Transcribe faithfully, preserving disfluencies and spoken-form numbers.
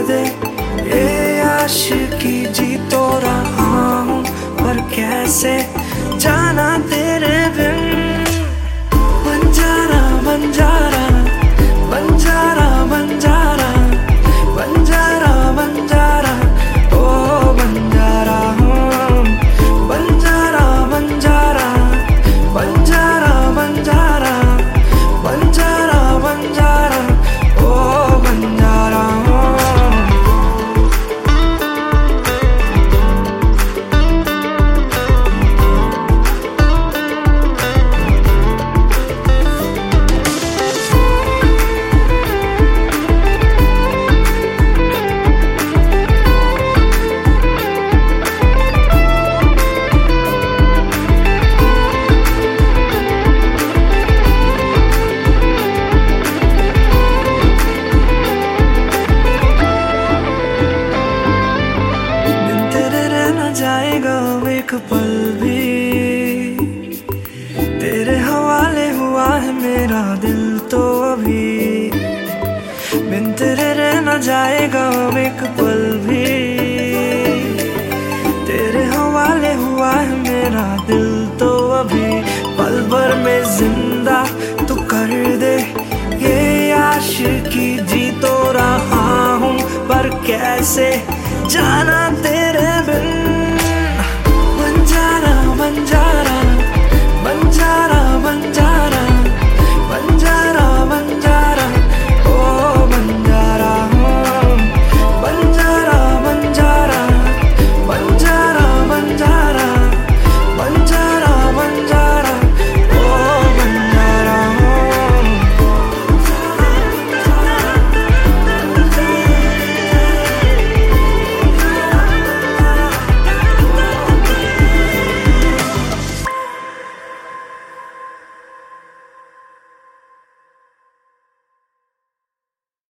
दे ये आशिकी जी तो रहा हूँ, पर कैसे जाना तेरे बिन। बंजारा बंजारा बंजारा बंजारा बंजारा बंजारा ओ बंजारा हूँ। बंजारा बंजारा बंजारा बंजारा बंजारा बंजारा ओ बंजारा हूँ। जाएगा एक पल भी, तेरे हवाले हुआ है मेरा दिल तो अभी। बिन तेरे रहना जाएगा एक पल भी, तेरे हवाले हुआ है मेरा दिल तो अभी। पल भर में जिंदा तू कर दे ये आशिकी जी तो रहा हूँ, पर कैसे जाना ते